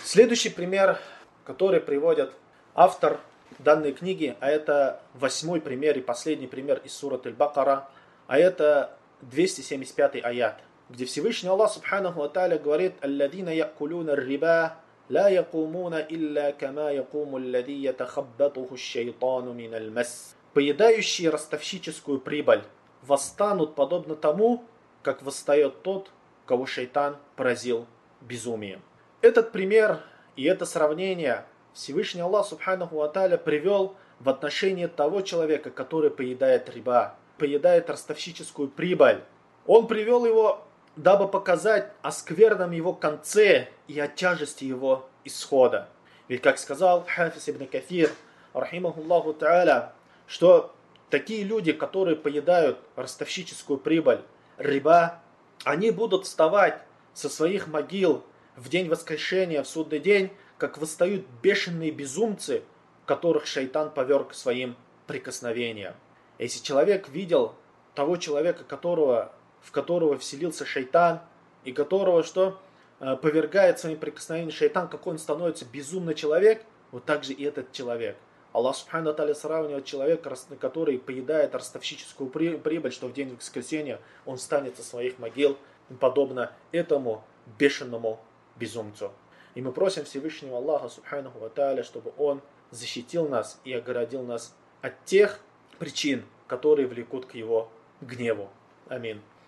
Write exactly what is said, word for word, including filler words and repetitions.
Следующий пример, который приводит автор данной книги, а это восьмой пример и последний пример из сурат Аль-Бакара, а это двести семьдесят пятый аят, где Всевышний Аллах Субханаху ва Тааля говорит: «Алладина якулуна риба ла якумуна илля кама якуму аллади ятахаббатуху шайтану миналь мас». Поедающие ростовщическую прибыль восстанут подобно тому, как восстает тот, кого шайтан поразил безумием. Этот пример и это сравнение Всевышний Аллах Субханаху ва Тааля привел в отношении того человека, который поедает риба, поедает ростовщическую прибыль. Он привел его, дабы показать о скверном его конце и о тяжести его исхода. Ведь, как сказал Хафиз ибн Кафир, рахимахуллаху та'аля, что такие люди, которые поедают ростовщическую прибыль, риба, они будут вставать со своих могил в день воскрешения, в судный день, как восстают бешеные безумцы, которых шайтан поверг своим прикосновением. Если человек видел того человека, которого, в которого вселился шайтан, и которого что повергает своим прикосновением шайтан, какой он становится безумный человек, вот так же и этот человек. Аллах Субхану Тааля сравнивает человека, который поедает ростовщическую прибыль, что в день воскресения он встанет со своих могил, подобно этому бешеному безумцу. И мы просим Всевышнего Аллаха Субханаху ва Тааля, чтобы Он защитил нас и огородил нас от тех причин, которые влекут к Его гневу. Амин.